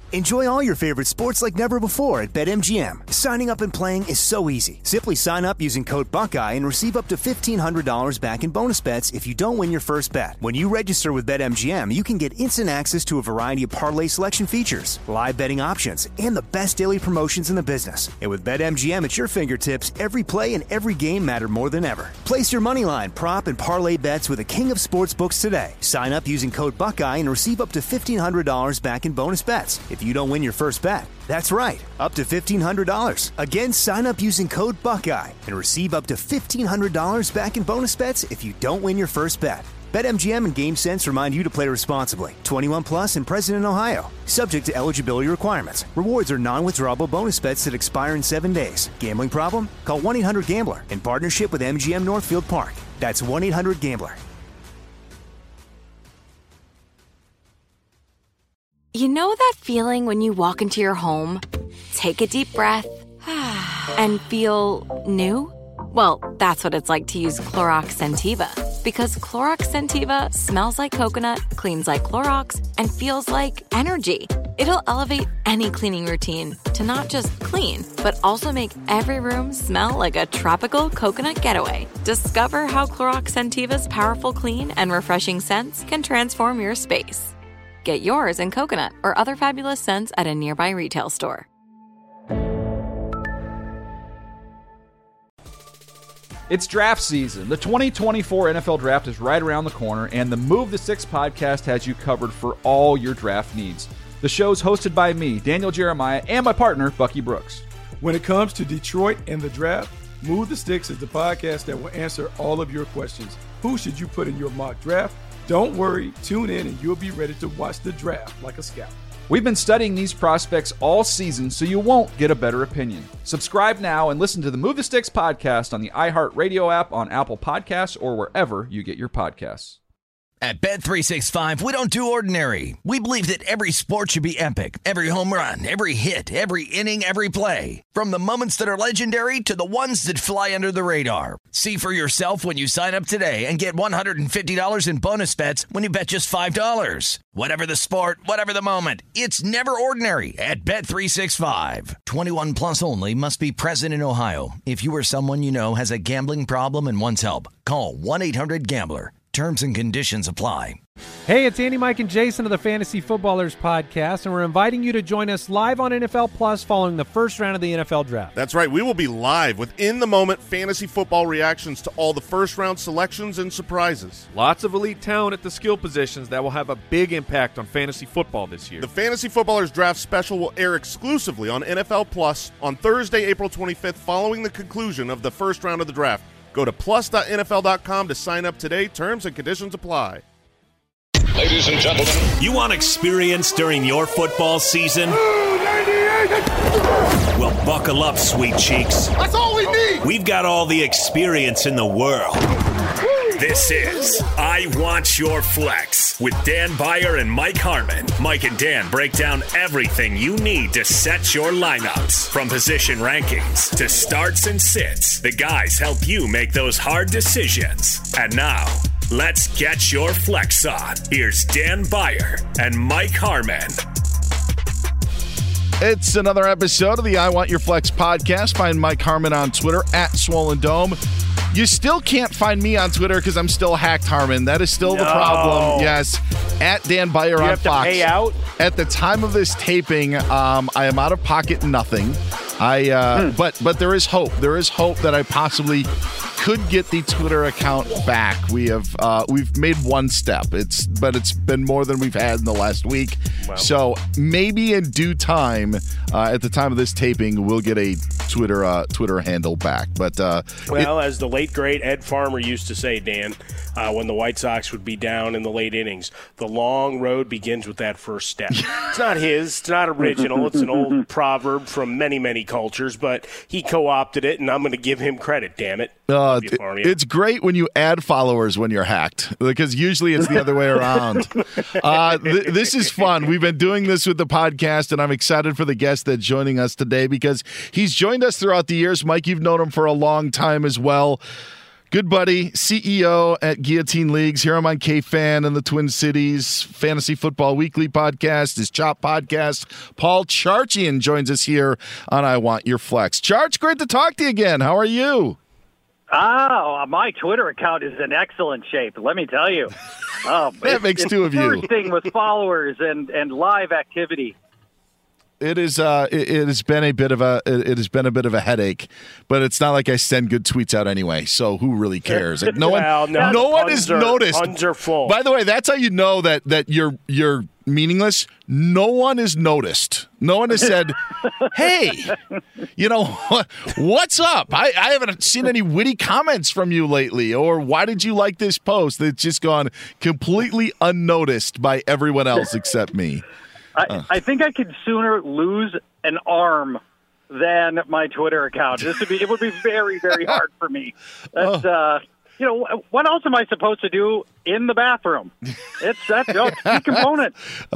Enjoy all your favorite sports like never before at BetMGM. Signing up and playing is so easy. Simply sign up using code Buckeye and receive up to $1,500 back in bonus bets if you don't win your first bet. When you register with BetMGM, you can get instant access to a variety of parlay selection features, live betting options, and the best daily promotions in the business. And with BetMGM at your fingertips, every play and every game matter more than ever. Place your moneyline, prop, and parlay bets with the king of sportsbooks today. Sign up using code Buckeye and receive up to $1,500 back in bonus bets if you don't win your first bet. That's right, up to $1,500. Again, sign up using code Buckeye and receive up to $1,500 back in bonus bets if you don't win your first bet. BetMGM and GameSense remind you to play responsibly. 21 plus and present in Ohio. Subject to eligibility requirements. Rewards are non-withdrawable bonus bets that expire in 7 days. Gambling problem? Call 1-800-GAMBLER in partnership with MGM Northfield Park. That's 1-800-GAMBLER. You know that feeling when you walk into your home, take a deep breath, and feel new? Well, that's what it's like to use Clorox Scentiva. Because Clorox Scentiva smells like coconut, cleans like Clorox, and feels like energy. It'll elevate any cleaning routine to not just clean, but also make every room smell like a tropical coconut getaway. Discover how Clorox Scentiva's powerful clean and refreshing scents can transform your space. Get yours in coconut or other fabulous scents at a nearby retail store. It's draft season. The 2024 NFL Draft is right around the corner, and the Move the Six podcast has you covered for all your draft needs. The show's hosted by me, Daniel Jeremiah, and my partner, Bucky Brooks. When it comes to Detroit and the draft, Move the Sticks is the podcast that will answer all of your questions. Who should you put in your mock draft? Don't worry, tune in and you'll be ready to watch the draft like a scout. We've been studying these prospects all season, so you won't get a better opinion. Subscribe now and listen to the Move the Sticks podcast on the iHeartRadio app, on Apple Podcasts, or wherever you get your podcasts. At Bet365, we don't do ordinary. We believe that every sport should be epic. Every home run, every hit, every inning, every play. From the moments that are legendary to the ones that fly under the radar. See for yourself when you sign up today and get $150 in bonus bets when you bet just $5. Whatever the sport, whatever the moment, it's never ordinary at Bet365. 21 plus only. Must be present in Ohio. If you or someone you know has a gambling problem and wants help, call 1-800-GAMBLER. Terms and conditions apply. Hey, it's Andy, Mike, and Jason of the Fantasy Footballers podcast, and we're inviting you to join us live on NFL Plus following the first round of the NFL Draft. That's right. We will be live with in-the-moment fantasy football reactions to all the first-round selections and surprises. Lots of elite talent at the skill positions that will have a big impact on fantasy football this year. The Fantasy Footballers Draft Special will air exclusively on NFL Plus on Thursday, April 25th, following the conclusion of the first round of the draft. Go to plus.nfl.com to sign up today. Terms and conditions apply. Ladies and gentlemen, you want experience during your football season? Well, buckle up, sweet cheeks. That's all we need. We've got all the experience in the world. This is I Want Your Flex with Dan Beyer and Mike Harmon. Mike and Dan break down everything you need to set your lineups. From position rankings to starts and sits, the guys help you make those hard decisions. And now, let's get your flex on. Here's Dan Beyer and Mike Harmon. It's another episode of the I Want Your Flex podcast. Find Mike Harmon on Twitter at Swollen Dome. You still can't find me on Twitter because I'm still hacked, Harmon. That is still the problem. Yes, at Dan Beyer on Fox. Pay out? At the time of this taping, I am out of pocket nothing. But there is hope. There is hope that I possibly could get the Twitter account back. We've made one step. It's been more than we've had in the last week. Wow. So maybe in due time, at the time of this taping, we'll get a Twitter handle back. But as the late great Ed Farmer used to say, Dan, when the White Sox would be down in the late innings, the long road begins with that first step. It's not his. It's not original. It's an old proverb from many, many cultures, but he co-opted it, and I'm going to give him credit, damn it. It's great when you add followers when you're hacked, because usually it's the other way around. This is fun. We've been doing this with the podcast, and I'm excited for the guest that's joining us today because he's joined us throughout the years. Mike, you've known him for a long time as well. Good buddy, CEO at Guillotine Leagues. Here I'm on K-Fan in the Twin Cities. Fantasy Football Weekly podcast, his Chop podcast. Paul Charchian joins us here on I Want Your Flex. Charch, great to talk to you again. How are you? Oh, my Twitter account is in excellent shape, let me tell you. That makes two of you. Bursting with followers and live activity. It is. It has been a bit of a headache, but it's not like I send good tweets out anyway. So who really cares? Like, no one is noticed. Puns are full. By the way, that's how you know that you're meaningless. No one is noticed. No one has said, "Hey, what's up?" I haven't seen any witty comments from you lately, or "Why did you like this post?" It's just gone completely unnoticed by everyone else except me. I think I could sooner lose an arm than my Twitter account. It would be very, very hard for me. That's what else am I supposed to do in the bathroom? It's a key component.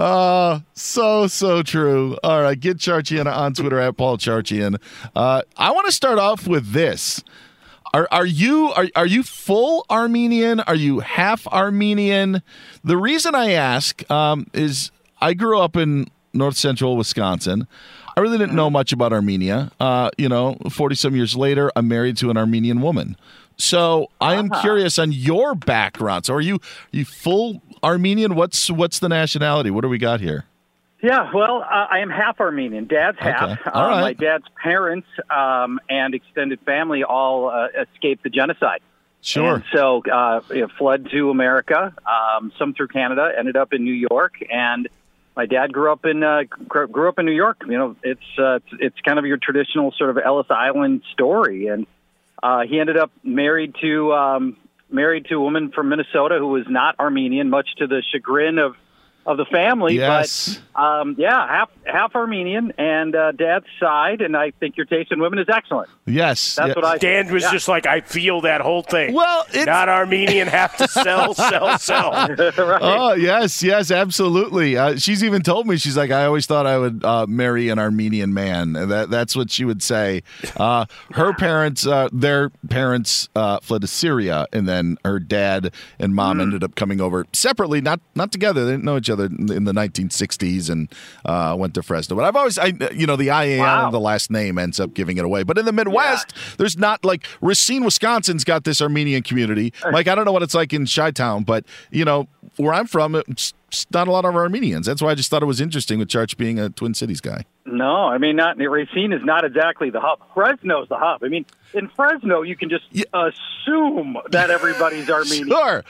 So true. All right, get Charchian on Twitter at Paul Charchian. I want to start off with this. Are you full Armenian? Are you half Armenian? The reason I ask is I grew up in north central Wisconsin. I really didn't know much about Armenia. 40-some years later, I'm married to an Armenian woman. So I am curious on your background. So are you full Armenian? What's the nationality? What do we got here? Yeah, well, I am half Armenian. Dad's half. Okay. All right. My dad's parents and extended family all escaped the genocide. Sure. And so fled to America, some through Canada, ended up in New York, and my dad grew up in New York. It's kind of your traditional sort of Ellis Island story, and he ended up married to a woman from Minnesota who was not Armenian, much to the chagrin of the family. Yes. But half Armenian and dad's side, and I think your taste in women is excellent. Yes. That's what I Dan was just like, I feel that whole thing. Well, it's not Armenian, have to sell. Right. Oh, yes, absolutely. She's even told me, she's like, I always thought I would marry an Armenian man. That's what she would say. Her parents, their parents fled to Syria, and then her dad and mom ended up coming over separately, not together. They didn't know each other in the 1960s, and went to Fresno. But I've always, the IAN of the last name ends up giving it away. But in the Midwest, there's not, like, Racine, Wisconsin's got this Armenian community. Mike, I don't know what it's like in Chi-Town, but, where I'm from, it's not a lot of Armenians. That's why I just thought it was interesting with Charch being a Twin Cities guy. No, I mean, Racine is not exactly the hub. Fresno's the hub. I mean, in Fresno, you can just assume that everybody's Armenian. Sure.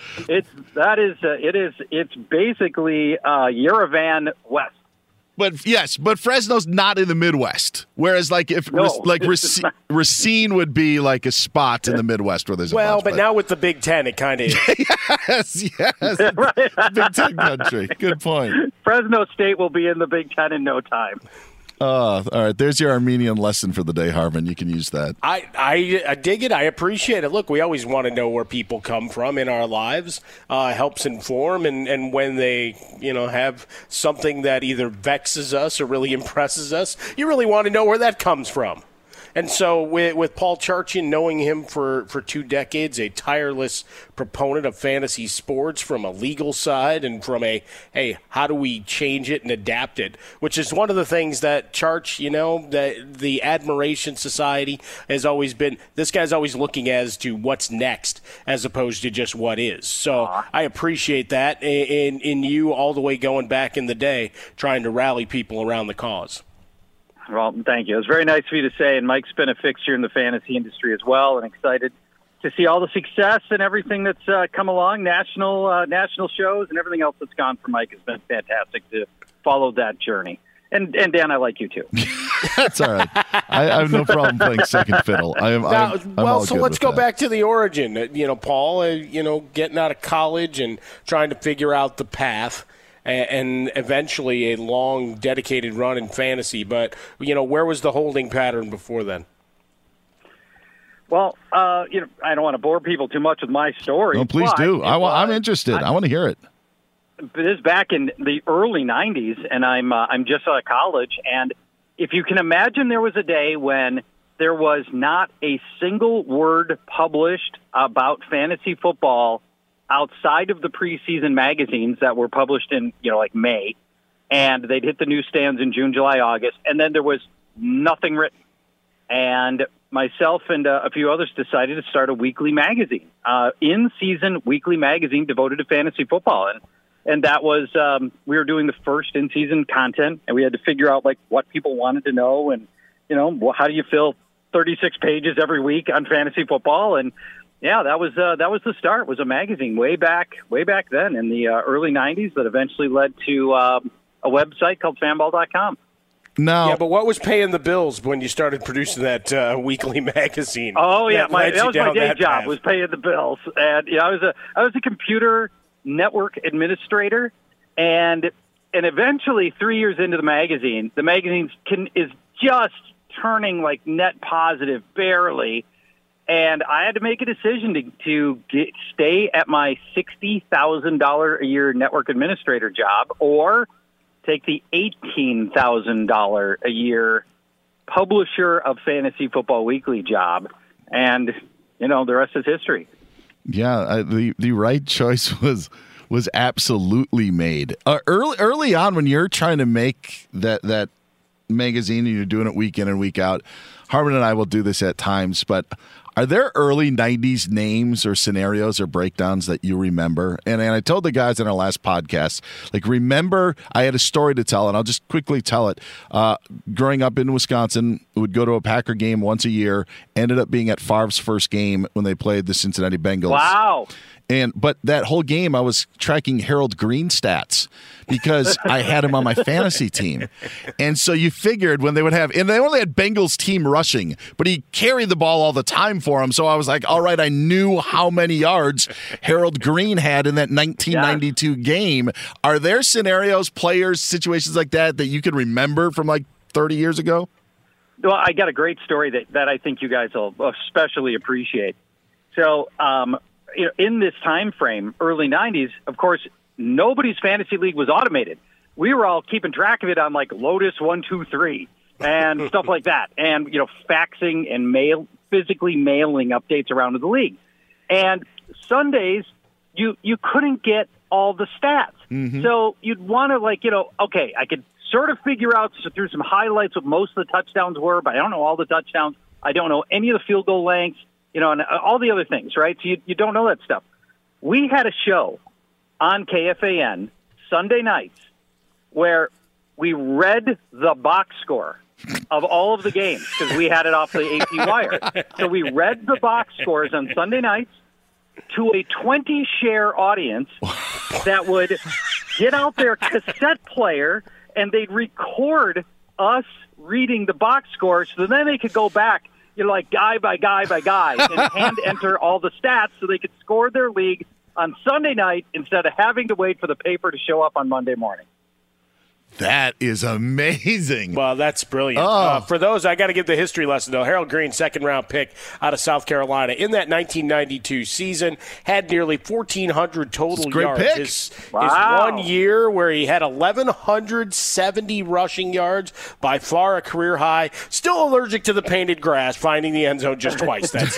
It's basically Yerevan West. But Fresno's not in the Midwest. Whereas, like, Racine would be like a spot in the Midwest where there's a bunch, but now with the Big Ten, it kind of is. Yes. Right. Big Ten country. Good point. Fresno State will be in the Big Ten in no time. All right. There's your Armenian lesson for the day, Harmon. You can use that. I dig it. I appreciate it. Look, we always want to know where people come from in our lives. Helps inform, and when they, have something that either vexes us or really impresses us, you really want to know where that comes from. And so with Paul Charchian, knowing him for 2 decades, a tireless proponent of fantasy sports from a legal side and from how do we change it and adapt it, which is one of the things that Charch, that the Admiration Society has always been, this guy's always looking as to what's next as opposed to just what is. So I appreciate that in you all the way going back in the day, trying to rally people around the cause. Well, thank you. It was very nice of you to say, and Mike's been a fixture in the fantasy industry as well, and excited to see all the success and everything that's come along, national shows and everything else that's gone for Mike. Has been fantastic to follow that journey. And Dan, I like you too. That's all right. I have no problem playing second fiddle. So let's go back to the origin. Paul, getting out of college and trying to figure out the path. And eventually a long, dedicated run in fantasy. But, where was the holding pattern before then? Well, I don't want to bore people too much with my story. No, please do. I'm interested. I want to hear it. This is back in the early 90s, and I'm just out of college. And if you can imagine, there was a day when there was not a single word published about fantasy football outside of the preseason magazines that were published in, like May, and they'd hit the newsstands in June, July, August, and then there was nothing written. And myself and a few others decided to start a weekly magazine, in-season weekly magazine devoted to fantasy football. And that was, we were doing the first in-season content, and we had to figure out, what people wanted to know and, how do you fill 36 pages every week on fantasy football? And, yeah, that was the start, was a magazine way back then in the early 90s that eventually led to a website called fanball.com. No. Yeah, but what was paying the bills when you started producing that weekly magazine? Oh, yeah, that was my day job, path? was paying the bills. And I was a computer network administrator, and eventually 3 years into the magazine is just turning net positive barely, and I had to make a decision to stay at my $60,000 a year network administrator job or take the $18,000 a year publisher of Fantasy Football Weekly job, and the rest is history. Yeah, the right choice was absolutely made early on when you're trying to make that magazine and you're doing it week in and week out. Harmon and I will do this at times, but are there early 90s names or scenarios or breakdowns that you remember? And I told the guys in our last podcast, remember, I had a story to tell, and I'll just quickly tell it. Growing up in Wisconsin, would go to a Packer game once a year, ended up being at Favre's first game when they played the Cincinnati Bengals. Wow. But that whole game, I was tracking Harold Green stats because I had him on my fantasy team. And so you figured when they would have, and they only had Bengals team rushing, but he carried the ball all the time for him. So I was like, all right, I knew how many yards Harold Green had in that 1992 game. Are there scenarios, players, situations like that you can remember from 30 years ago? Well, I got a great story that I think you guys will especially appreciate. So, in this time frame, early 90s, of course, nobody's fantasy league was automated. We were all keeping track of it on Lotus 123 and stuff like that, and faxing and physically mailing updates around to the league. And Sundays, you couldn't get all the stats, so you'd want to okay, I could sort of figure out through some highlights what most of the touchdowns were, but I don't know all the touchdowns. I don't know any of the field goal lengths. And all the other things, right? So you don't know that stuff. We had a show on KFAN Sunday nights where we read the box score of all of the games because we had it off the AP wire. So we read the box scores on Sunday nights to a 20-share audience that would get out their cassette player and they'd record us reading the box scores so then they could go back guy by guy by guy, and hand enter all the stats so they could score their league on Sunday night instead of having to wait for the paper to show up on Monday morning. That is amazing. Well, that's brilliant. For those, I got to give the history lesson, though. Harold Green, second-round pick out of South Carolina. In that 1992 season, had nearly 1,400 total yards. Pick. His 1 year where he had 1,170 rushing yards, by far a career high. Still allergic to the painted grass, finding the end zone just twice. That's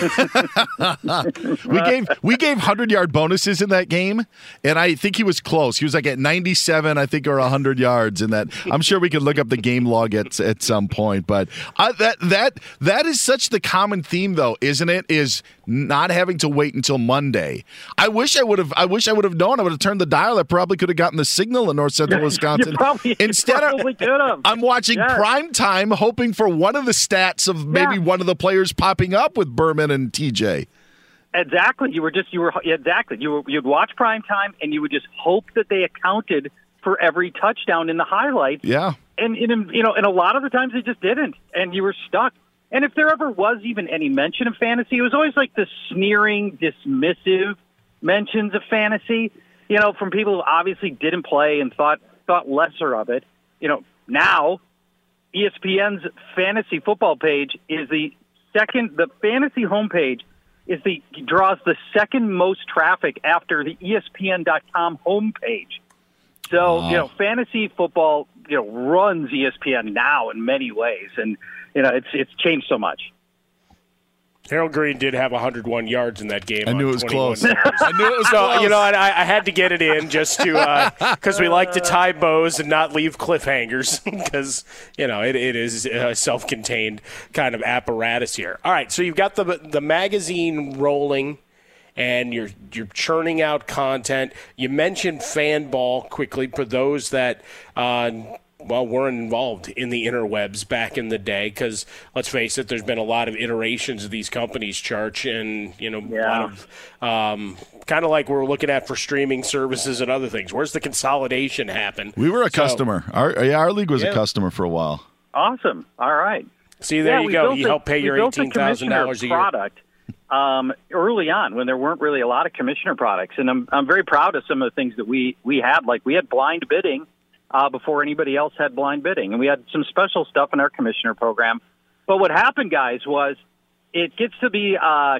we gave 100-yard bonuses in that game, and I think he was close. He was at 97, I think, or 100 yards. And that I'm sure we could look up the game log at some point, but that is such the common theme, though, isn't it? Is not having to wait until Monday. I wish I would have known. I would have turned the dial. I probably could have gotten the signal in North Central Wisconsin. Instead, I'm watching prime time, hoping for one of the stats of maybe one of the players popping up with Berman and TJ. Exactly. You'd watch prime time, and you would just hope that they accounted for every touchdown in the highlights. Yeah. And a lot of the times they just didn't, and you were stuck. And if there ever was even any mention of fantasy, it was always the sneering, dismissive mentions of fantasy, from people who obviously didn't play and thought lesser of it. Now ESPN's fantasy football page is the fantasy homepage draws the second most traffic after the ESPN.com homepage. So, fantasy football, runs ESPN now in many ways, and it's changed so much. Harold Green did have 101 yards in that game. I knew it was close. I knew it was close. You know, I had to get it in just to because we like to tie bows and not leave cliffhangers because, you know, it is a self-contained kind of apparatus here. All right, so you've got the magazine rolling and you're churning out content. You mentioned Fanball quickly for those that weren't involved in the interwebs back in the day because, let's face it, there's been a lot of iterations of these companies, Church, and, you know, a lot of kind of like we're looking at for streaming services and other things. Where's the consolidation happen? We were a customer. Our league was a customer for a while. Awesome. All right. See, there you go. You help pay your $18,000 a year. Product early on when there weren't really a lot of commissioner products. And I'm very proud of some of the things that we had. Like we had blind bidding before anybody else had blind bidding. And we had some special stuff in our commissioner program. But what happened, guys, was it gets to be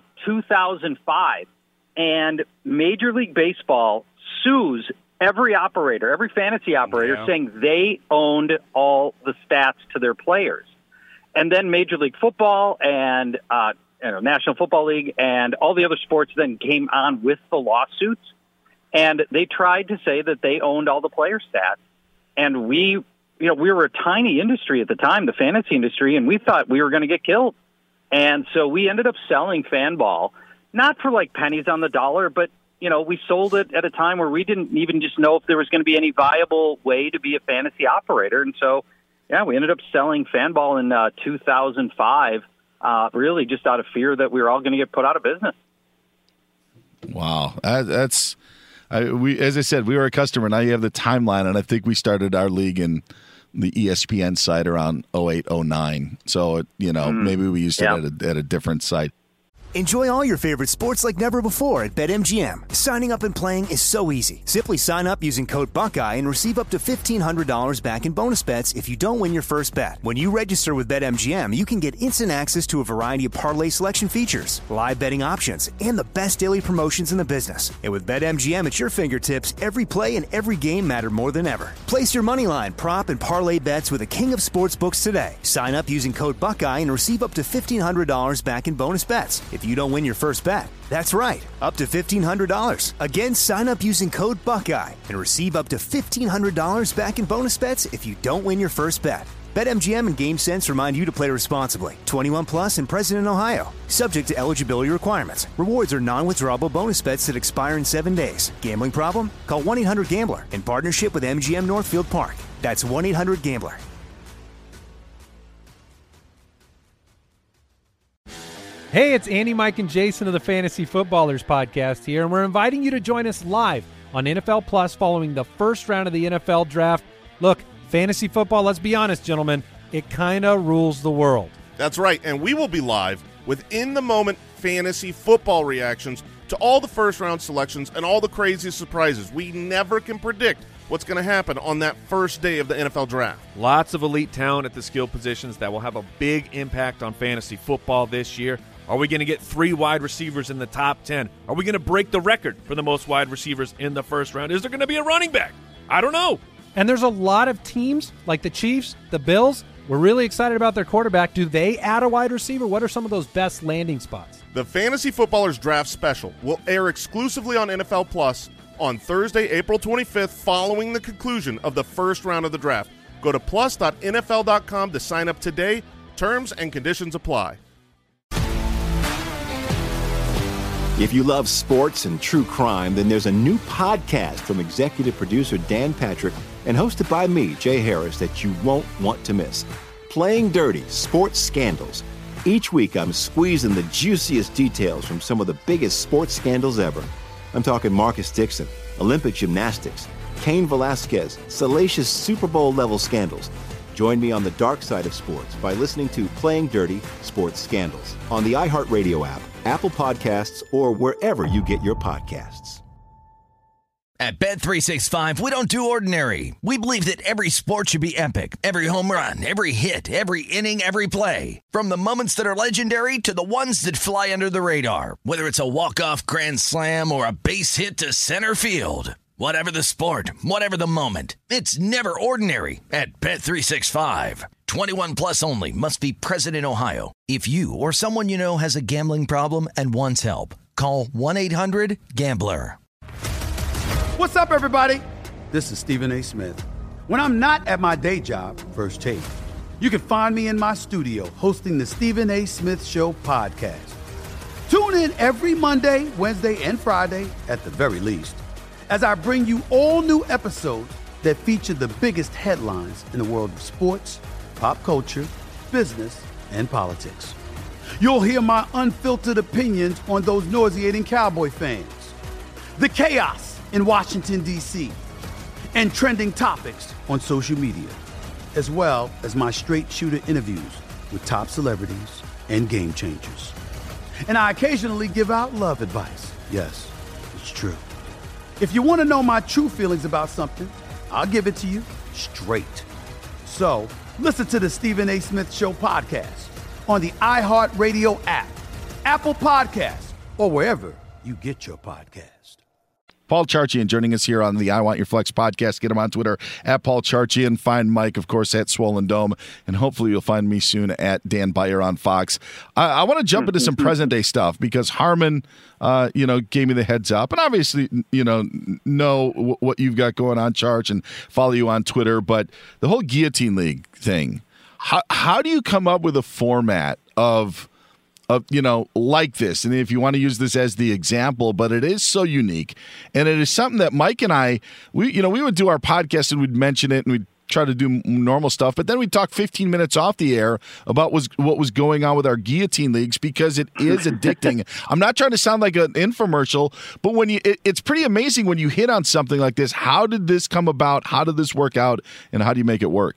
2005, and Major League Baseball sues every fantasy operator, saying they owned all the stats to their players. And then Major League Football and National Football League and all the other sports then came on with the lawsuits, and they tried to say that they owned all the player stats. And we were a tiny industry at the time, the fantasy industry, and we thought we were going to get killed. And so we ended up selling Fanball, not for like pennies on the dollar, but, you know, we sold it at a time where we didn't even just know if there was going to be any viable way to be a fantasy operator. And so, we ended up selling Fanball in 2005, really just out of fear that we were all going to get put out of business. Wow. As I said, we were a customer. Now you have the timeline, and I think we started our league in the ESPN site around 08, 09. So, maybe we used it at a different site. Enjoy all your favorite sports like never before at BetMGM. Signing up and playing is so easy. Simply sign up using code Buckeye and receive up to $1,500 back in bonus bets if you don't win your first bet. When you register with BetMGM, you can get instant access to a variety of parlay selection features, live betting options, and the best daily promotions in the business. And with BetMGM at your fingertips, every play and every game matter more than ever. Place your moneyline, prop, and parlay bets with the king of sportsbooks today. Sign up using code Buckeye and receive up to $1,500 back in bonus bets if you don't win your first bet. That's right, up to $1,500. Again, sign up using code Buckeye and receive up to $1,500 back in bonus bets if you don't win your first bet. BetMGM and GameSense remind you to play responsibly. 21 plus and present in Ohio. Subject to eligibility requirements. Rewards are non-withdrawable bonus bets that expire in 7 days. Gambling problem? Call 1-800-GAMBLER in partnership with MGM Northfield Park. That's 1-800-GAMBLER. Hey, it's Andy, Mike, and Jason of the Fantasy Footballers podcast here, and we're inviting you to join us live on NFL Plus following the first round of the NFL Draft. Look, fantasy football, let's be honest, gentlemen, it kind of rules the world. That's right, and we will be live with in-the-moment fantasy football reactions to all the first-round selections and all the crazy surprises. We never can predict what's going to happen on that first day of the NFL Draft. Lots of elite talent at the skill positions that will have a big impact on fantasy football this year. Are we going to get 3 wide receivers in the top 10? Are we going to break the record for the most wide receivers in the first round? Is there going to be a running back? I don't know. And there's a lot of teams like the Chiefs, the Bills. We're really excited about their quarterback. Do they add a wide receiver? What are some of those best landing spots? The Fantasy Footballers Draft Special will air exclusively on NFL Plus on Thursday, April 25th, following the conclusion of the first round of the draft. Go to plus.nfl.com to sign up today. Terms and conditions apply. If you love sports and true crime, then there's a new podcast from executive producer Dan Patrick and hosted by me, Jay Harris, that you won't want to miss. Playing Dirty: Sports Scandals. Each week, I'm squeezing the juiciest details from some of the biggest sports scandals ever. I'm talking Marcus Dixon, Olympic gymnastics, Cain Velasquez, salacious Super Bowl-level scandals. Join me on the dark side of sports by listening to Playing Dirty: Sports Scandals on the iHeartRadio app, Apple Podcasts, or wherever you get your podcasts. At Bet365, we don't do ordinary. We believe that every sport should be epic. Every home run, every hit, every inning, every play. From the moments that are legendary to the ones that fly under the radar. Whether it's a walk-off grand slam or a base hit to center field. Whatever the sport, whatever the moment, it's never ordinary at Bet365. 21 plus only. Must be present in Ohio. If you or someone you know has a gambling problem and wants help, call 1-800-GAMBLER. What's up, everybody? This is Stephen A. Smith. When I'm not at my day job, First Take, you can find me in my studio hosting the Stephen A. Smith Show podcast. Tune in every Monday, Wednesday, and Friday, at the very least, as I bring you all new episodes that feature the biggest headlines in the world of sports, pop culture, business, and politics. You'll hear my unfiltered opinions on those nauseating Cowboy fans, the chaos in Washington, D.C., and trending topics on social media, as well as my straight shooter interviews with top celebrities and game changers. And I occasionally give out love advice. Yes, it's true. If you want to know my true feelings about something, I'll give it to you straight. So, listen to the Stephen A. Smith Show podcast on the iHeartRadio app, Apple Podcasts, or wherever you get your podcast. Paul Charchian joining us here on the I Want Your Flex podcast. Get him on Twitter at Paul Charchian. Find Mike, of course, at Swollen Dome. And hopefully you'll find me soon at Dan Beyer on Fox. I want to jump into some present-day stuff because Harmon, gave me the heads up. And obviously, know what you've got going on, Charch, and follow you on Twitter. But the whole Guillotine League thing, how do you come up with a format of like this? And if you want to use this as the example, but it is so unique. And it is something that Mike and I, we would do our podcast and we'd mention it and we'd try to do normal stuff, but then we'd talk 15 minutes off the air about what was going on with our guillotine leagues because it is addicting. I'm not trying to sound like an infomercial, but it's pretty amazing when you hit on something like this. How did this come about? How did this work out? And how do you make it work?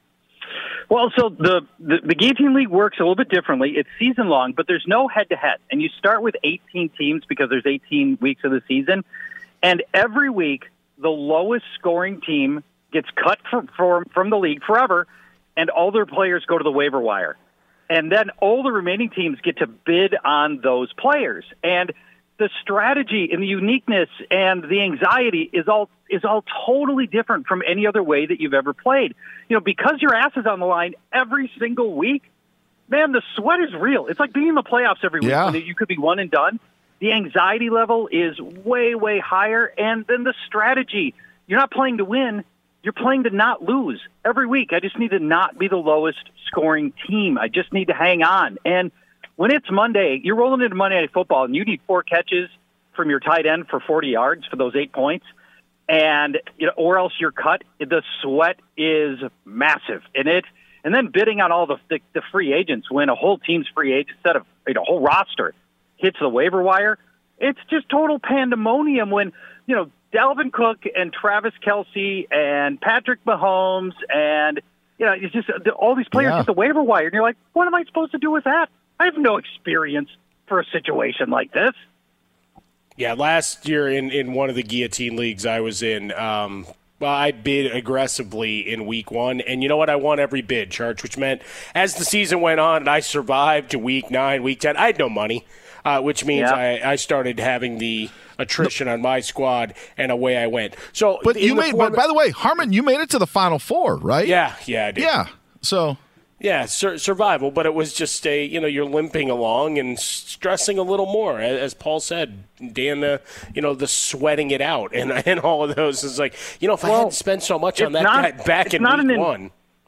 Well, so the Guillotine League works a little bit differently. It's season-long, but there's no head-to-head. And you start with 18 teams because there's 18 weeks of the season. And every week, the lowest-scoring team gets cut from the league forever, and all their players go to the waiver wire. And then all the remaining teams get to bid on those players. And the strategy and the uniqueness and the anxiety is all totally different from any other way that you've ever played. Because your ass is on the line every single week, man, the sweat is real. It's like being in the playoffs every week when you could be one and done. The anxiety level is way, way higher. And then the strategy, you're not playing to win. You're playing to not lose. Every week, I just need to not be the lowest scoring team. I just need to hang on. And when it's Monday, you're rolling into Monday Night Football, and you need 4 catches from your tight end for 40 yards for those 8 points, and or else you're cut. The sweat is massive, and then bidding on all the free agents when a whole team's free agent instead of a whole roster hits the waiver wire. It's just total pandemonium when Dalvin Cook and Travis Kelce and Patrick Mahomes and it's just all these players hit the waiver wire, and you're like, what am I supposed to do with that? I have no experience for a situation like this. Yeah, last year in one of the guillotine leagues I was in, I bid aggressively in week 1. And you know what? I won every bid, Charge, which meant as the season went on and I survived to week 9, week 10, I had no money, which means I started having the attrition on my squad, and away I went. So, but but by the way, Harmon, you made it to the Final Four, right? Yeah, I did. Yeah, so... Yeah, survival, but it was just you're limping along and stressing a little more. As Paul said, Dan, the sweating it out and all of those is like, if I hadn't spent so much on that guy back in week 1.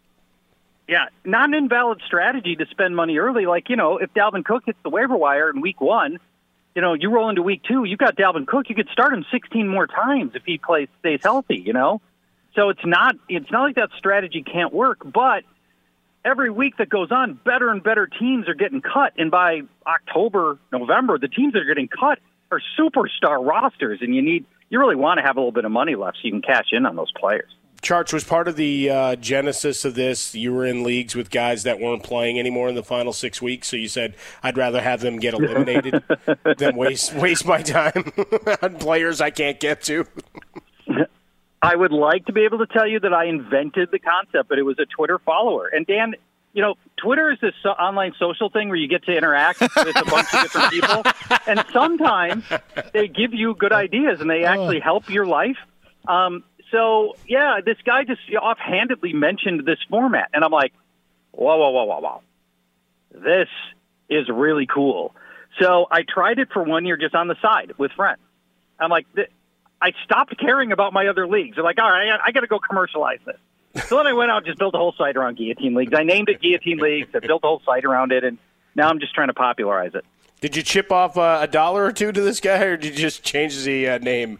Yeah, not an invalid strategy to spend money early. Like, if Dalvin Cook hits the waiver wire in week 1, you roll into week 2, you've got Dalvin Cook. You could start him 16 more times if he stays healthy, So it's not like that strategy can't work, but every week that goes on, better and better teams are getting cut. And by October, November, the teams that are getting cut are superstar rosters. And you really want to have a little bit of money left so you can cash in on those players. Charch, was part of the genesis of this, you were in leagues with guys that weren't playing anymore in the final 6 weeks. So you said, I'd rather have them get eliminated than waste my time on players I can't get to. I would like to be able to tell you that I invented the concept, but it was a Twitter follower. And Dan, Twitter is this online social thing where you get to interact with a bunch of different people. And sometimes they give you good ideas and they actually help your life. So, yeah, this guy just offhandedly mentioned this format. And I'm like, whoa. This is really cool. So I tried it for 1 year just on the side with friends. I'm like, I stopped caring about my other leagues. They're like, all right, I got to go commercialize this. So then I went out and just built a whole site around Guillotine Leagues. I named it Guillotine Leagues. I built a whole site around it, and now I'm just trying to popularize it. Did you chip off $1 or $2 to this guy, or did you just change the name?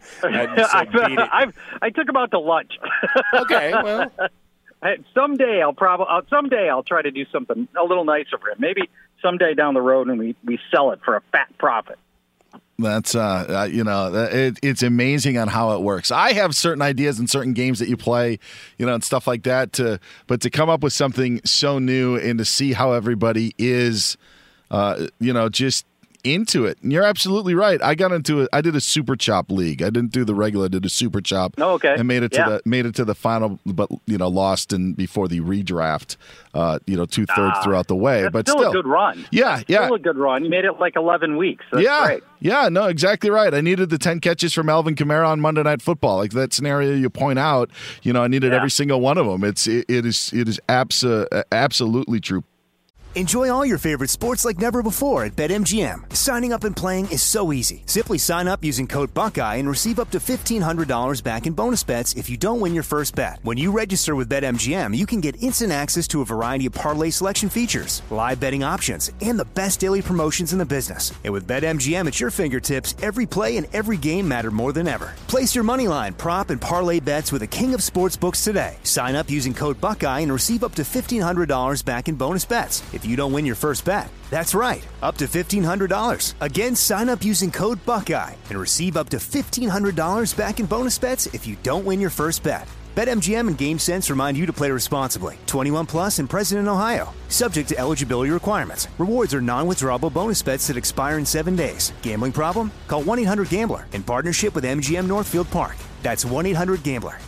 I took him out to lunch. Okay, well, someday I'll try to do something a little nicer for him. Maybe someday down the road, and we sell it for a fat profit. That's it's amazing on how it works. I have certain ideas and certain games that you play, and stuff like that. But to come up with something so new and to see how everybody is, just into it. And you're absolutely right. I got into it. I did a Super Chop league. I didn't do the regular. I did a Super Chop. Oh, okay. And made it to the final, but lost before the redraft. 2/3 throughout the way. That's but still a good run. Yeah. Still a good run. You made it like 11 weeks. That's great. Yeah, no, exactly right. I needed the 10 catches from Alvin Kamara on Monday Night Football. Like that scenario you point out, I needed every single one of them. It is absolutely true. Enjoy all your favorite sports like never before at BetMGM. Signing up and playing is so easy. Simply sign up using code Buckeye and receive up to $1,500 back in bonus bets if you don't win your first bet. When you register with BetMGM, you can get instant access to a variety of parlay selection features, live betting options, and the best daily promotions in the business. And with BetMGM at your fingertips, every play and every game matter more than ever. Place your moneyline, prop, and parlay bets with the king of sportsbooks today. Sign up using code Buckeye and receive up to $1,500 back in bonus bets if you don't win your first bet. That's right, up to $1,500. Again, sign up using code Buckeye and receive up to $1,500 back in bonus bets if you don't win your first bet. BetMGM and GameSense remind you to play responsibly. 21 plus and present in Ohio. Subject to eligibility requirements. Rewards are non-withdrawable bonus bets that expire in 7 days. Gambling problem? Call 1-800-GAMBLER in partnership with MGM Northfield Park. That's 1-800-GAMBLER.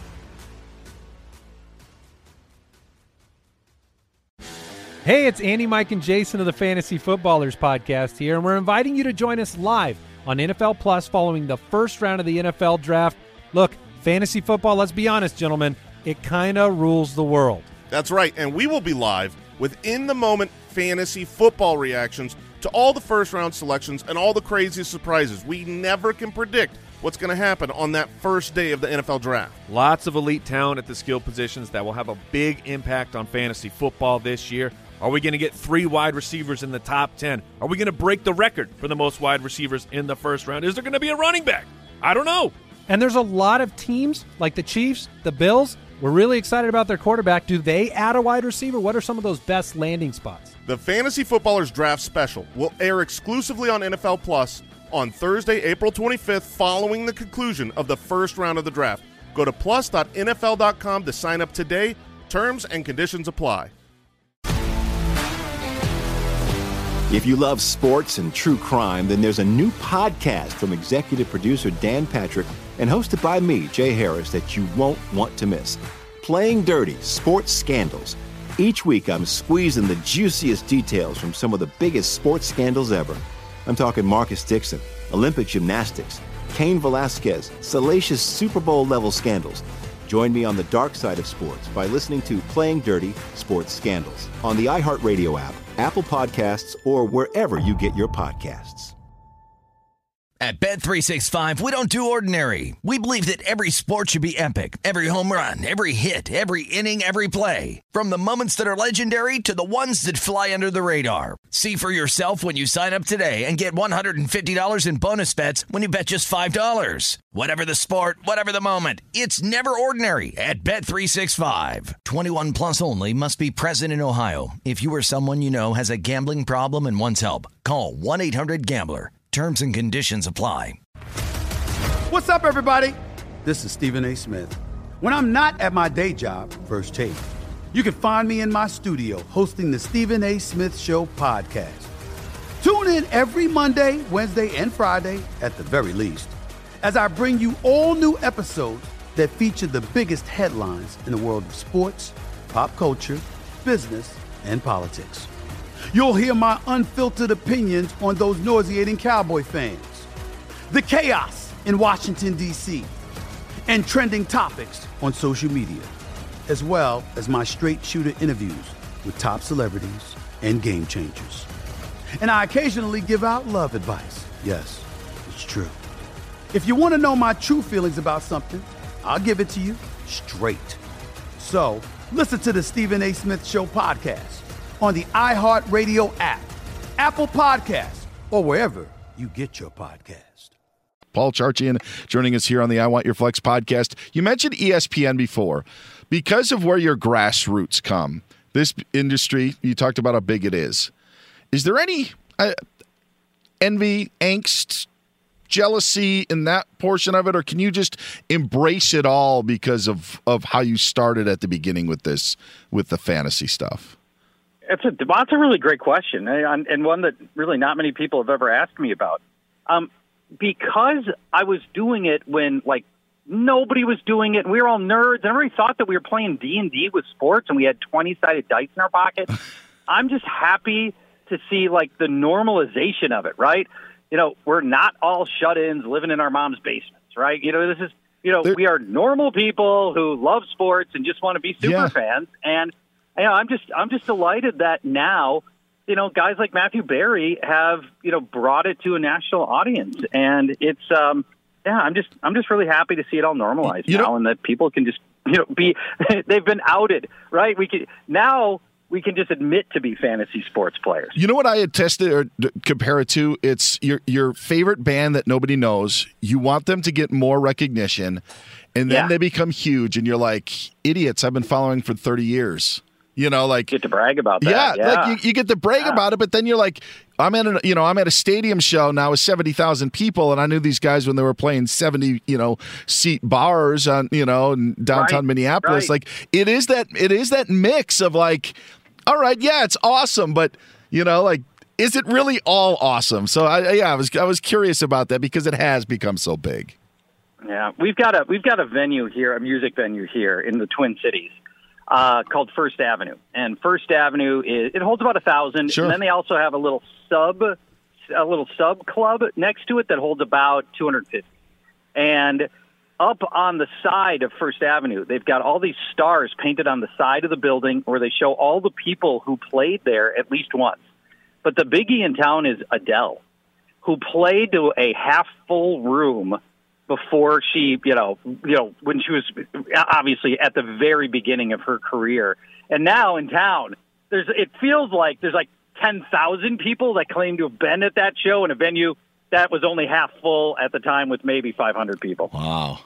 Hey, it's Andy, Mike, and Jason of the Fantasy Footballers podcast here, and we're inviting you to join us live on NFL Plus following the first round of the NFL Draft. Look, fantasy football, let's be honest, gentlemen, it kind of rules the world. That's right, and we will be live with in-the-moment fantasy football reactions to all the first-round selections and all the craziest surprises. We never can predict what's going to happen on that first day of the NFL Draft. Lots of elite talent at the skill positions that will have a big impact on fantasy football this year. Are we going to get 3 wide receivers in the top 10? Are we going to break the record for the most wide receivers in the first round? Is there going to be a running back? I don't know. And there's a lot of teams like the Chiefs, the Bills. We're really excited about their quarterback. Do they add a wide receiver? What are some of those best landing spots? The Fantasy Footballers Draft Special will air exclusively on NFL Plus on Thursday, April 25th, following the conclusion of the first round of the draft. Go to plus.nfl.com to sign up today. Terms and conditions apply. If you love sports and true crime, then there's a new podcast from executive producer Dan Patrick and hosted by me, Jay Harris, that you won't want to miss. Playing Dirty: Sports Scandals. Each week, I'm squeezing the juiciest details from some of the biggest sports scandals ever. I'm talking Marcus Dixon, Olympic gymnastics, Cain Velasquez, salacious Super Bowl-level scandals. Join me on the dark side of sports by listening to Playing Dirty: Sports Scandals on the iHeartRadio app, Apple Podcasts, or wherever you get your podcasts. At Bet365, we don't do ordinary. We believe that every sport should be epic. Every home run, every hit, every inning, every play. From the moments that are legendary to the ones that fly under the radar. See for yourself when you sign up today and get $150 in bonus bets when you bet just $5. Whatever the sport, whatever the moment, it's never ordinary at Bet365. 21 plus only. Must be present in Ohio. If you or someone you know has a gambling problem and wants help, call 1-800-GAMBLER. Terms and conditions apply. What's up, everybody? This is Stephen A. Smith. When I'm not at my day job, First Take, you can find me in my studio hosting the Stephen A. Smith Show podcast. Tune in every Monday, Wednesday, and Friday, at the very least, as I bring you all new episodes that feature the biggest headlines in the world of sports, pop culture, business, and politics. You'll hear my unfiltered opinions on those nauseating Cowboy fans, the chaos in Washington, D.C., and trending topics on social media, as well as my straight shooter interviews with top celebrities and game changers. And I occasionally give out love advice. Yes, it's true. If you want to know my true feelings about something, I'll give it to you straight. So, listen to the Stephen A. Smith Show podcast on the iHeartRadio app, Apple Podcasts, or wherever you get your podcast. Paul Charchian joining us here on the I Want Your Flex podcast. You mentioned ESPN before. Because of where your grassroots come, this industry, you talked about how big it is. Is there any envy, angst, jealousy in that portion of it, or can you just embrace it all because of how you started at the beginning with this, with the fantasy stuff? That's a really great question, and one that really not many people have ever asked me about. Because I was doing it when, like, nobody was doing it, and we were all nerds, and everybody thought that we were playing D&D with sports, and we had 20-sided dice in our pocket. I'm just happy to see, like, the normalization of it, right? You know, we're not all shut-ins living in our mom's basements, right? You know, this is, you know, we are normal people who love sports and just want to be super fans, and you know, I'm just delighted that now, you know, guys like Matthew Berry have, you know, brought it to a national audience, and it's I'm just really happy to see it all normalized now, and that people can just, you know, be they've been outed, right? We can just admit to be fantasy sports players. You know what I had tested or compare it to? It's your favorite band that nobody knows. You want them to get more recognition, and then they become huge, and you're like, idiots, I've been following for 30 years. You know, like, get to brag about that. Yeah, like you get to brag about it, but then you're like, I'm at a stadium show now with 70,000 people, and I knew these guys when they were playing 70, seat bars on, in downtown Minneapolis. Like, it is that mix of like, all right, yeah, it's awesome, but like, is it really all awesome? So I was curious about that because it has become so big. Yeah, we've got a venue here, a music venue here in the Twin Cities. Called First Avenue, and First Avenue it holds about 1,000. Sure. And then they also have a little sub club next to it that holds about 250. And up on the side of First Avenue, they've got all these stars painted on the side of the building, where they show all the people who played there at least once. But the biggie in town is Adele, who played to a half full room before she, when she was obviously at the very beginning of her career. And now in town, it feels like there's like 10,000 people that claim to have been at that show in a venue that was only half full at the time with maybe 500 people. Wow.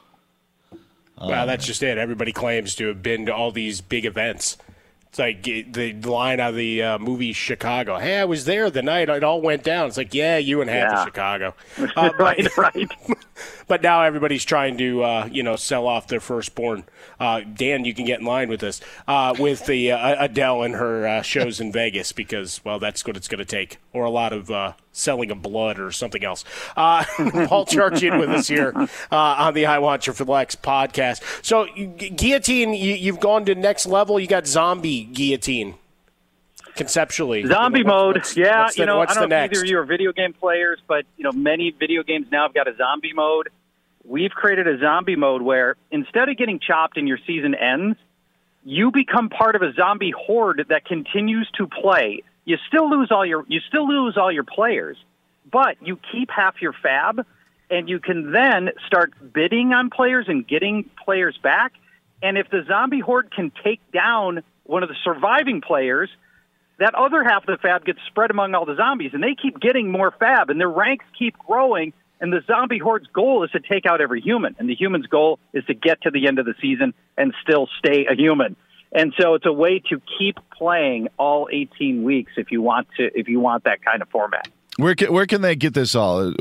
Wow, that's just it. Everybody claims to have been to all these big events. It's like the line out of the movie Chicago. Hey, I was there the night it all went down. It's like, yeah, you and half of Chicago. Right. But now everybody's trying to, sell off their firstborn. Dan, you can get in line with this, with the Adele and her shows in Vegas because, well, that's what it's going to take. Or a lot of selling of blood or something else. Paul Charchian with us here on the I Want Your Flex podcast. So, Guillotine, you've gone to next level. You got Zombie Guillotine. Conceptually, zombie mode. What's the I don't know if next? either of you are video game players, but many video games now have got a zombie mode. We've created a zombie mode where instead of getting chopped and your season ends, you become part of a zombie horde that continues to play. You still lose all your players, but you keep half your fab, and you can then start bidding on players and getting players back. And if the zombie horde can take down one of the surviving players, that other half of the fab gets spread among all the zombies, and they keep getting more fab, and their ranks keep growing, and the zombie horde's goal is to take out every human, and the human's goal is to get to the end of the season and still stay a human. And so it's a way to keep playing all 18 weeks if you want that kind of format. Where can they get this all?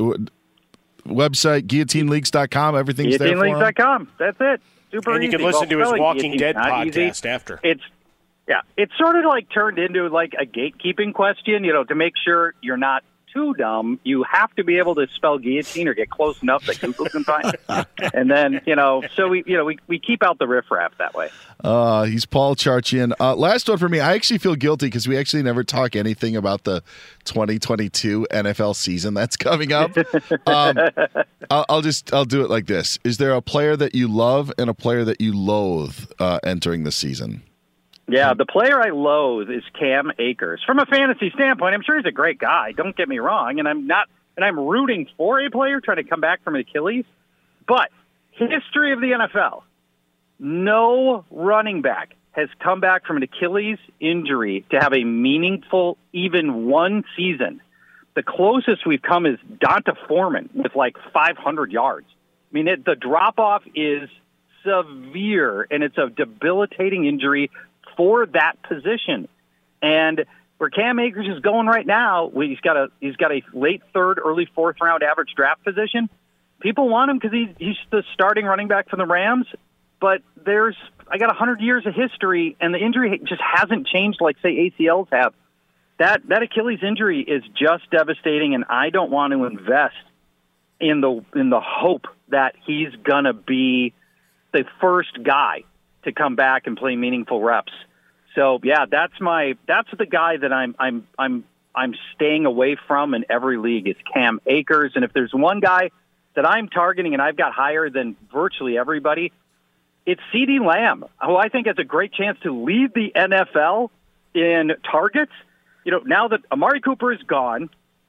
Website, guillotineleagues.com, everything's there for them? Guillotineleagues.com, that's it. Super and you easy. can listen to his Walking Guillotine, Dead podcast after. It's sort of like turned into like a gatekeeping question, to make sure you're not too dumb. You have to be able to spell guillotine or get close enough that Google can find it. And then, so we keep out the riffraff that way. He's Paul Charchian. Last one for me. I actually feel guilty because we actually never talk anything about the 2022 NFL season that's coming up. I'll do it like this. Is there a player that you love and a player that you loathe entering the season? Yeah, the player I loathe is Cam Akers. From a fantasy standpoint, I'm sure he's a great guy. Don't get me wrong, and I'm rooting for a player trying to come back from an Achilles. But history of the NFL, no running back has come back from an Achilles injury to have a meaningful, even one season. The closest we've come is Donta Foreman with like 500 yards. I mean, the drop-off is severe, and it's a debilitating injury for that position. And where Cam Akers is going right now, he's got a late third, early fourth round average draft position. People want him because he's the starting running back for the Rams. But I got 100 years of history, and the injury just hasn't changed like, say, ACLs have. That Achilles injury is just devastating, and I don't want to invest in the hope that he's gonna be the first guy to come back and play meaningful reps. So yeah, that's the guy that I'm staying away from in every league is Cam Akers. And if there's one guy that I'm targeting and I've got higher than virtually everybody, it's CeeDee Lamb, who I think has a great chance to lead the NFL in targets. Now that Amari Cooper is gone,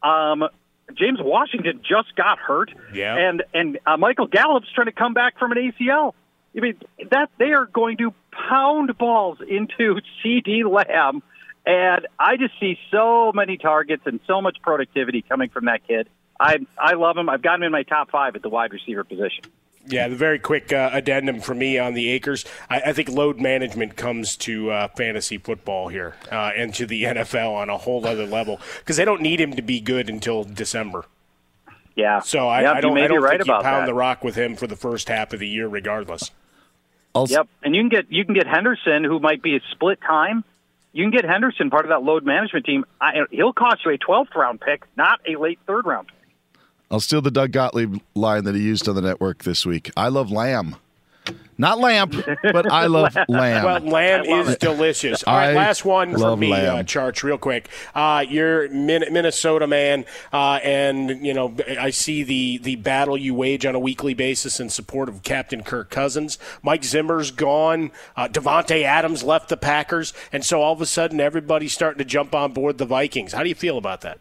James Washington just got hurt, and Michael Gallup's trying to come back from an ACL. I mean, that they are going to pound balls into CeeDee Lamb, and I just see so many targets and so much productivity coming from that kid. I love him. I've got him in my top 5 at the wide receiver position. Yeah, the very quick addendum for me on the Akers. I think load management comes to fantasy football here and to the NFL on a whole other level because they don't need him to be good until December. Yeah. So I don't think you pound the rock with him for the first half of the year regardless. Yep, and you can get Henderson, who might be a split time. You can get Henderson, part of that load management team. He'll cost you a 12th round pick, not a late 3rd round pick. I'll steal the Doug Gottlieb line that he used on the network this week. I love lamb. Not lamp, but I love lamb. Well, lamb is delicious. All right, last one for me, Charch, real quick. You're Minnesota man, and I see the battle you wage on a weekly basis in support of Captain Kirk Cousins. Mike Zimmer's gone. Devontae Adams left the Packers, and so all of a sudden everybody's starting to jump on board the Vikings. How do you feel about that?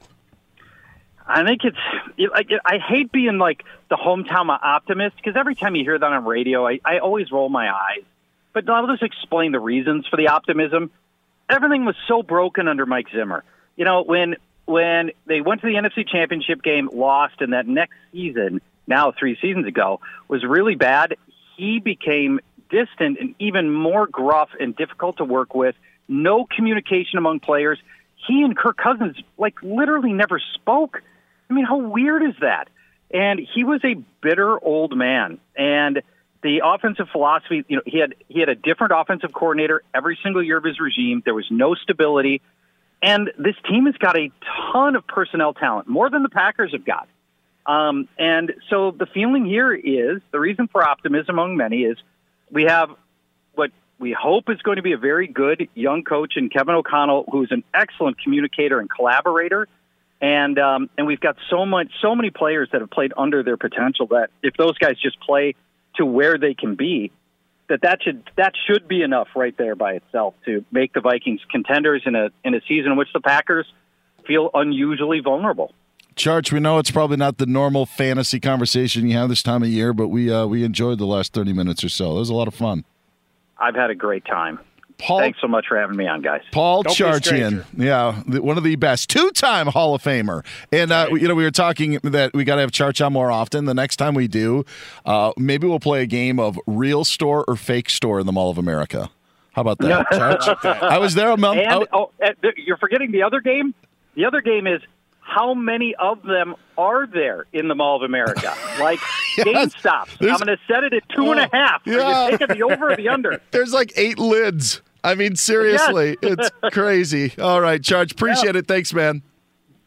I think I hate being like the hometown optimist because every time you hear that on radio, I always roll my eyes. But I'll just explain the reasons for the optimism. Everything was so broken under Mike Zimmer. When they went to the NFC Championship game, lost, and that next season, now 3 seasons ago, was really bad, he became distant and even more gruff and difficult to work with. No communication among players. He and Kirk Cousins, literally never spoke. I mean, how weird is that? And he was a bitter old man. And the offensive philosophy, he had a different offensive coordinator every single year of his regime. There was no stability. And this team has got a ton of personnel talent, more than the Packers have got. And so the feeling here is, the reason for optimism among many is we have what we hope is going to be a very good young coach in Kevin O'Connell, who's an excellent communicator and collaborator. And we've got so many players that have played under their potential that if those guys just play to where they can be, that should be enough right there by itself to make the Vikings contenders in a season in which the Packers feel unusually vulnerable. Charch, we know it's probably not the normal fantasy conversation you have this time of year, but we enjoyed the last 30 minutes or so. It was a lot of fun. I've had a great time. Thanks so much for having me on, guys. Paul Charchian, one of the best, 2-time Hall of Famer. And, we were talking that we got to have Charch on more often. The next time we do, maybe we'll play a game of real store or fake store in the Mall of America. How about that, Charch? I was there a month. You're forgetting the other game? The other game is how many of them are there in the Mall of America? Like GameStop. I'm going to set it at 2.5. Yeah. Are you taking the over or the under? There's 8 lids. I mean, seriously, It's crazy. All right, Charch, appreciate it. Thanks, man.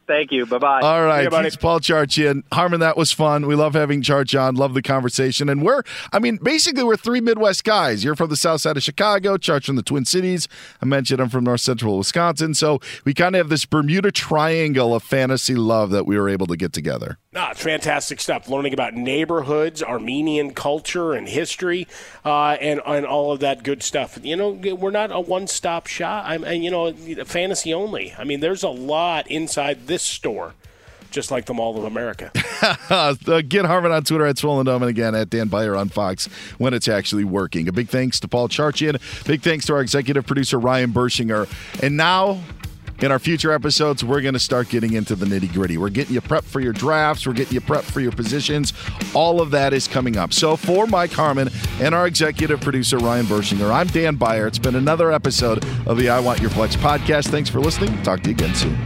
Thank you. Bye-bye. All right. Yeah, buddy. He's Paul Charchian. Harmon, that was fun. We love having Charch on. Love the conversation. And basically we're three Midwest guys. You're from the south side of Chicago. Charch from the Twin Cities. I mentioned I'm from north central Wisconsin. So we kind of have this Bermuda Triangle of fantasy love that we were able to get together. It's fantastic stuff. Learning about neighborhoods, Armenian culture and history, and all of that good stuff. We're not a one-stop shop. Fantasy only. I mean, there's a lot inside this store, just like the Mall of America. Get Harmon on Twitter at Swollen Dome, and again at Dan Beyer on Fox when it's actually working. A big thanks to Paul Charchian. Big thanks to our executive producer, Ryan Bershinger. And now, in our future episodes, we're going to start getting into the nitty-gritty. We're getting you prepped for your drafts. We're getting you prepped for your positions. All of that is coming up. So for Mike Harmon and our executive producer, Ryan Bershinger, I'm Dan Beyer. It's been another episode of the I Want Your Flex podcast. Thanks for listening. Talk to you again soon.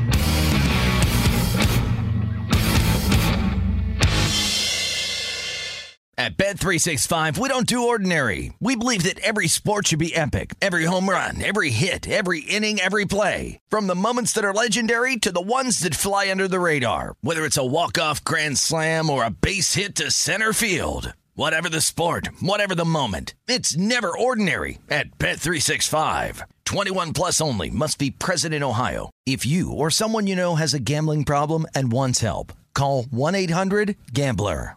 At Bet365, we don't do ordinary. We believe that every sport should be epic. Every home run, every hit, every inning, every play. From the moments that are legendary to the ones that fly under the radar. Whether it's a walk-off grand slam or a base hit to center field. Whatever the sport, whatever the moment. It's never ordinary at Bet365. 21 plus only. Must be present in Ohio. If you or someone you know has a gambling problem and wants help, call 1-800-GAMBLER.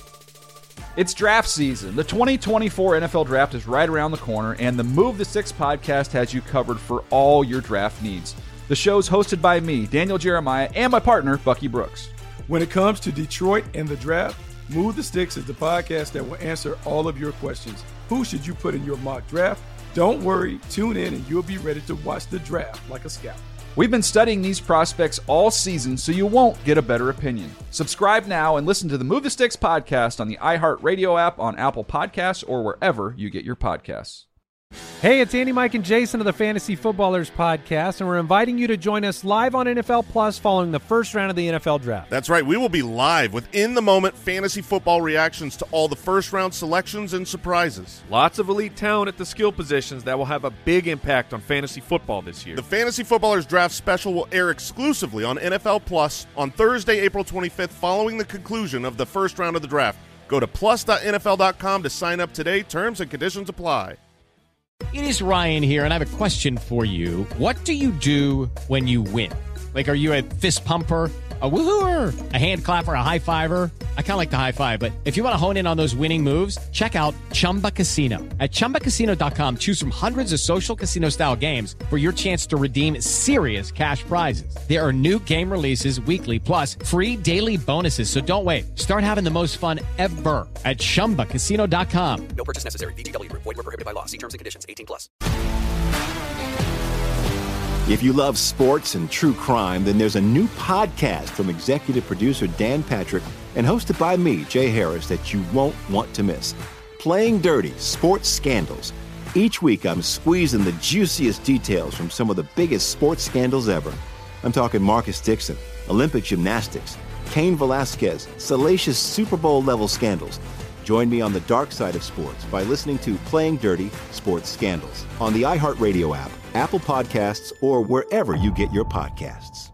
It's draft season. The 2024 NFL Draft is right around the corner, and the Move the Six podcast has you covered for all your draft needs. The show's hosted by me, Daniel Jeremiah, and my partner, Bucky Brooks. When it comes to Detroit and the draft, Move the Sticks is the podcast that will answer all of your questions. Who should you put in your mock draft? Don't worry, tune in and you'll be ready to watch the draft like a scout. We've been studying these prospects all season, so you won't get a better opinion. Subscribe now and listen to the Move the Sticks podcast on the iHeartRadio app, on Apple Podcasts, or wherever you get your podcasts. Hey, it's Andy, Mike, and Jason of the Fantasy Footballers podcast, and we're inviting you to join us live on NFL Plus following the first round of the NFL Draft. That's right. We will be live with in-the-moment fantasy football reactions to all the first-round selections and surprises. Lots of elite talent at the skill positions that will have a big impact on fantasy football this year. The Fantasy Footballers Draft Special will air exclusively on NFL Plus on Thursday, April 25th, following the conclusion of the first round of the draft. Go to plus.nfl.com to sign up today. Terms and conditions apply. It is Ryan here, and I have a question for you. What do you do when you win? Like, are you a fist pumper, a woo-hooer, a hand clapper, a high-fiver? I kind of like the high-five, but if you want to hone in on those winning moves, check out Chumba Casino. At ChumbaCasino.com, choose from hundreds of social casino-style games for your chance to redeem serious cash prizes. There are new game releases weekly, plus free daily bonuses, so don't wait. Start having the most fun ever at ChumbaCasino.com. No purchase necessary. VGW. Void where prohibited by law. See terms and conditions. 18+. If you love sports and true crime, then there's a new podcast from executive producer Dan Patrick and hosted by me, Jay Harris, that you won't want to miss. Playing Dirty: Sports Scandals. Each week I'm squeezing the juiciest details from some of the biggest sports scandals ever. I'm talking Marcus Dixon, Olympic gymnastics, Cain Velasquez, salacious Super Bowl-level scandals. Join me on the dark side of sports by listening to Playing Dirty: Sports Scandals on the iHeartRadio app, Apple Podcasts, or wherever you get your podcasts.